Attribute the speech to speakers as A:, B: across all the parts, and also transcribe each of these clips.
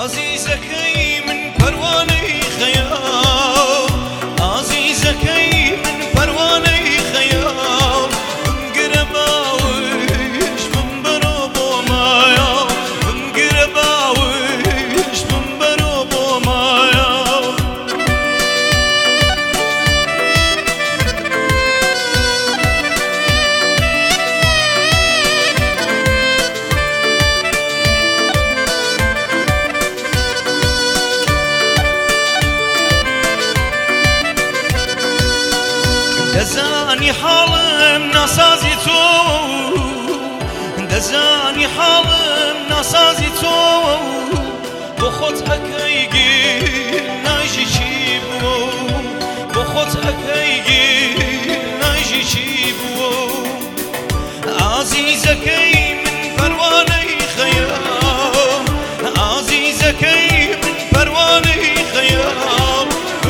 A: عزيزكي من پروانه خيال عزيزكي من پروانه خيال بمقرباوش بمبرو بومايا بمقرباوش بمبرو بومايا دزاني حالم ناسازي تو دزاني حالم ناسازي تو بخوت اكيجي ناجي شيبو بخوت اكيجي ناجي شيبو عزيزكي من پروانه خيال عزيزكي من پروانه خيال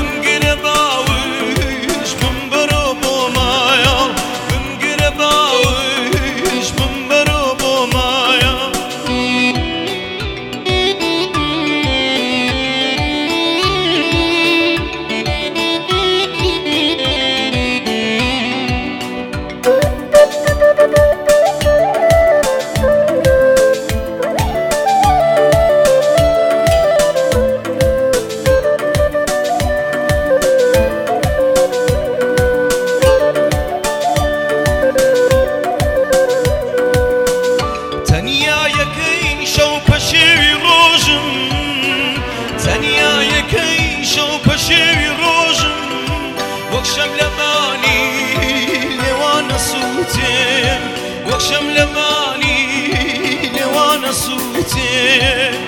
A: شوي روجم وكشم لماني وانا صوتي وكشم لماني وانا صوتي